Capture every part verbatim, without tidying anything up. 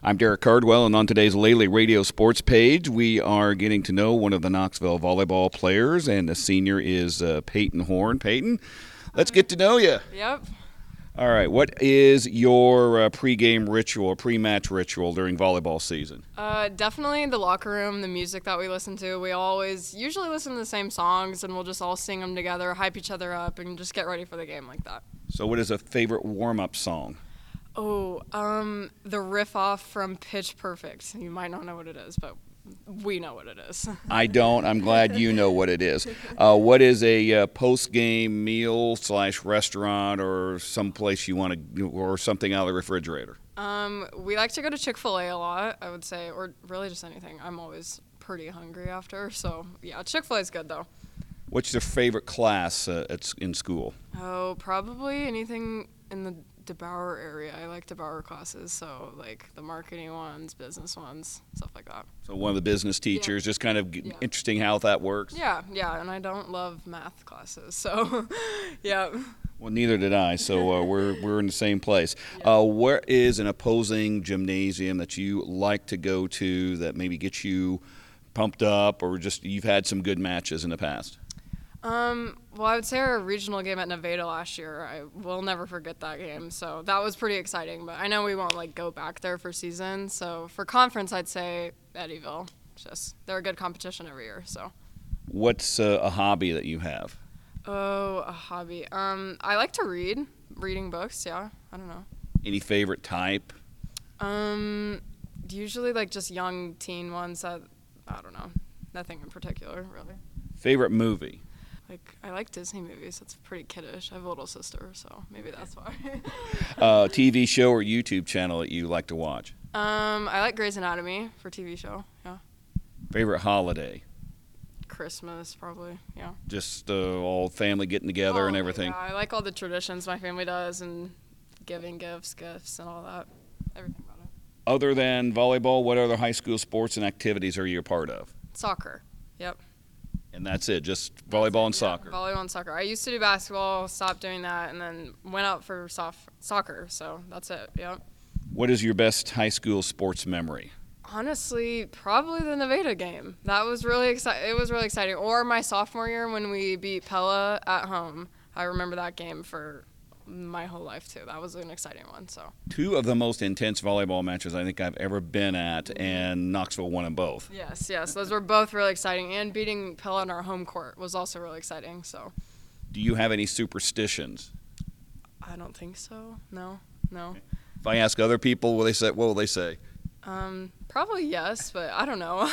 I'm Derek Cardwell, and on today's Lele Radio Sports page, we are getting to know one of the Knoxville volleyball players, and the senior is uh, Peyton Horn. Peyton, let's get to know you. Yep. All right, what is your uh, pregame ritual, pre-match ritual during volleyball season? Uh, definitely the locker room, the music that we listen to. We always usually listen to the same songs, and we'll just all sing them together, hype each other up, and just get ready for the game like that. So what is a favorite warm-up song? Oh, um, the riff off from Pitch Perfect. You might not know what it is, but we know what it is. I don't. I'm glad you know what it is. Uh, what is a uh, post-game meal slash restaurant or someplace you want to, or something out of the refrigerator? Um, we like to go to Chick-fil-A a lot, I would say, or really just anything. I'm always pretty hungry after, so yeah, Chick-fil-A is good though. What's your favorite class uh, at, in school? Oh, probably anything in the DeBauer area. I like DeBauer classes, so like the marketing ones, business ones, stuff like that. So one of the business teachers, Yeah. just kind of Yeah. interesting how that works. Yeah, yeah, and I don't love math classes, so yeah. Well, neither did I, so uh, we're we're in the same place. Uh, where is an opposing gymnasium that you like to go to that maybe gets you pumped up, or just you've had some good matches in the past? Um, well, I would say our regional game at Nevada last year, I will never forget that game. So that was pretty exciting, but I know we won't like go back there for season. So for conference, I'd say Eddyville. Just they're a good competition every year. So. What's uh, a hobby that you have? Oh, a hobby. Um, I like to read, reading books. Yeah, I don't know. Any favorite type? Um, usually like just young teen ones that I don't know, nothing in particular really. Favorite movie? Like, I like Disney movies. That's pretty kiddish. I have a little sister, so maybe that's why. uh, T V show or YouTube channel that you like to watch? um, I like Grey's Anatomy for T V show, yeah. Favorite holiday? Christmas, probably, yeah. Just uh, all family getting together Oh, and everything? Yeah, I like all the traditions my family does and giving gifts, gifts, and all that. Everything about it. Other than volleyball, what other high school sports and activities are you a part of? Soccer, yep. And that's it, just volleyball and Yeah, soccer? volleyball and soccer. I used to do basketball, stopped doing that, and then went out for soft soccer, so that's it, yep. What is your best high school sports memory? Honestly, probably the Nevada game. That was really exciting. It was really exciting. Or my sophomore year when we beat Pella at home. I remember that game for my whole life too. That was an exciting one. So Two of the most intense volleyball matches I think I've ever been at, and Knoxville won them both. yes, yes, those were both really exciting. And beating Pella on our home court was also really exciting. So Do you have any superstitions? I don't think so. No, no. If I ask other people, will they say, what will they say? Um, probably yes, but I don't know.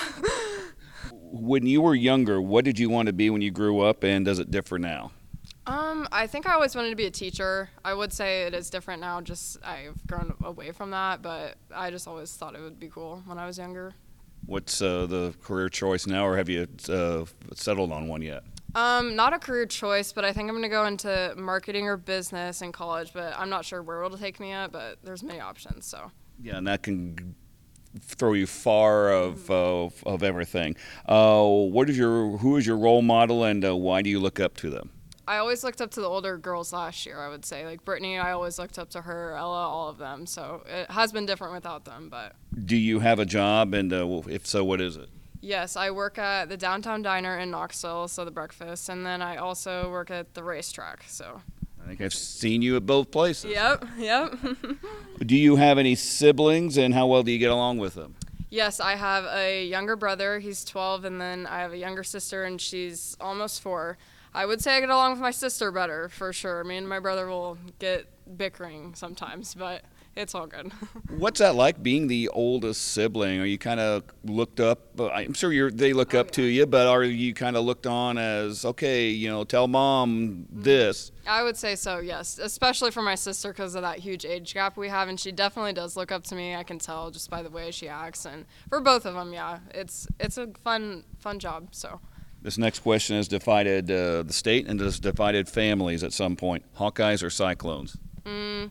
When you were younger, what did you want to be when you grew up, and does it differ now? Um, I think I always wanted to be a teacher. I would say it is different now, just I've grown away from that, but I just always thought it would be cool when I was younger. What's uh, the career choice now, or have you uh, settled on one yet? Um, not a career choice, but I think I'm going to go into marketing or business in college, but I'm not sure where it'll take me yet, but there's many options, so. Yeah, and that can throw you far of of, of everything. Uh, what is your who is your role model, and uh, why do you look up to them? I always looked up to the older girls last year, I would say. Like Brittany, I always looked up to her, Ella, all of them. So it has been different without them, but Do you have a job, and uh, if so, what is it? yes, I work at the Downtown Diner in Knoxville, so the breakfast, and then I also work at the racetrack, so. I think I've seen you at both places. Yep, yep. Do you have any siblings, and how well do you get along with them? Yes, I have a younger brother, he's twelve, and then I have a younger sister, and she's almost four. I would say I get along with my sister better, for sure. Me and my brother will get bickering sometimes, but it's all good. What's that like, being the oldest sibling? Are you kind of looked up? uh, I'm sure you're, they look Oh, up yeah. to you, but are you kind of looked on as, okay, you know, tell mom this? I would say so, yes, especially for my sister because of that huge age gap we have, and she definitely does look up to me. I can tell just by the way she acts, and for both of them, yeah, it's it's a fun fun job. So This next question has divided uh, the state and has divided families at some point. Hawkeyes or Cyclones? mm,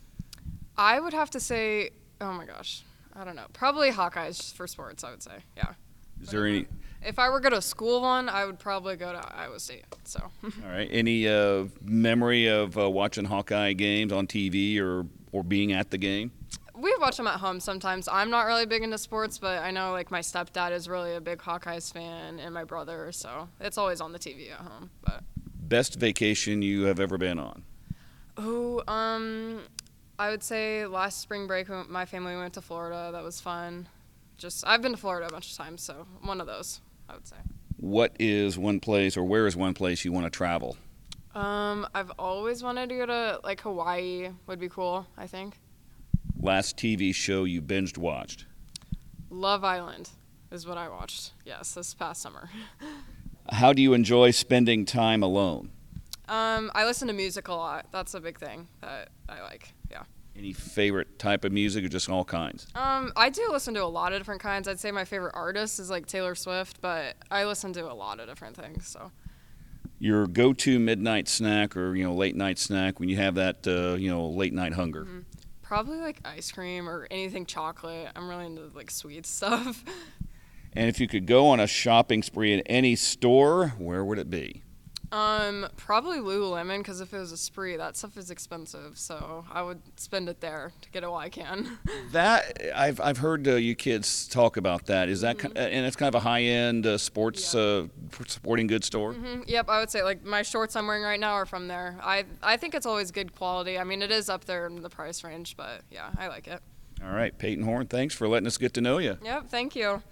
I would have to say, oh my gosh, I don't know, probably Hawkeyes for sports. I would say, yeah. Is there any? If I were to go to school one, I would probably go to Iowa State. So. All right. Any uh, memory of uh, watching Hawkeye games on T V or or being at the game? we watch them at home sometimes. I'm not really big into sports, but I know like my stepdad is really a big Hawkeyes fan, and my brother, so it's always on the T V at home. But Best vacation you have ever been on? oh, um, I would say last spring break, when my family went to Florida. That was fun. Just I've been to Florida a bunch of times, so one of those, I would say. What is one place, or where is one place you want to travel? Um, I've always wanted to go to like Hawaii. Would be cool, I think. Last T V show you binged watched? Love Island is what I watched. Yes, this past summer. How do you enjoy spending time alone? Um, I listen to music a lot. That's a big thing that I like. Yeah. Any favorite type of music, or just all kinds? Um, I do listen to a lot of different kinds. I'd say my favorite artist is like Taylor Swift, but I listen to a lot of different things. So. Your go-to midnight snack, or you know late night snack when you have that uh, you know late night hunger? Mm-hmm. Probably like ice cream or anything chocolate. I'm really into like sweet stuff. And if you could go on a shopping spree in any store, where would it be? Um, probably Lululemon, because if it was a spree, that stuff is expensive. So I would spend it there to get it while I can. That I've I've heard uh, you kids talk about that. Is that Mm-hmm. ki- and it's kind of a high-end uh, sports Yeah. uh, sporting goods store? Mm-hmm. Yep, I would say like my shorts I'm wearing right now are from there. I I think it's always good quality. I mean, it is up there in the price range, but yeah, I like it. All right, Peyton Horn, thanks for letting us get to know you. Yep, thank you.